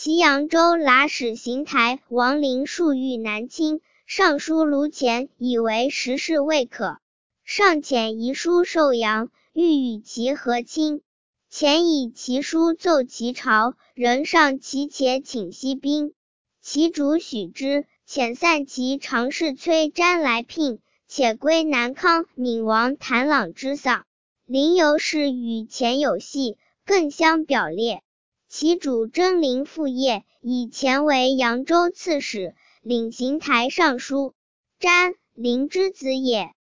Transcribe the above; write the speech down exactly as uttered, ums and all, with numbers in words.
其扬州剌史邢台王陵数遇南侵，上书卢前，以为时事未可，上遣遗书授阳，欲与其和亲。前以其书奏其朝，仍上其且请息兵。其主许之，遣散其常侍崔瞻来聘，且归南康。闵王谭朗之丧，临游氏与前有隙，更相表列。其主征临父业，以前为扬州刺史，领邢台尚书。瞻，陵之子也。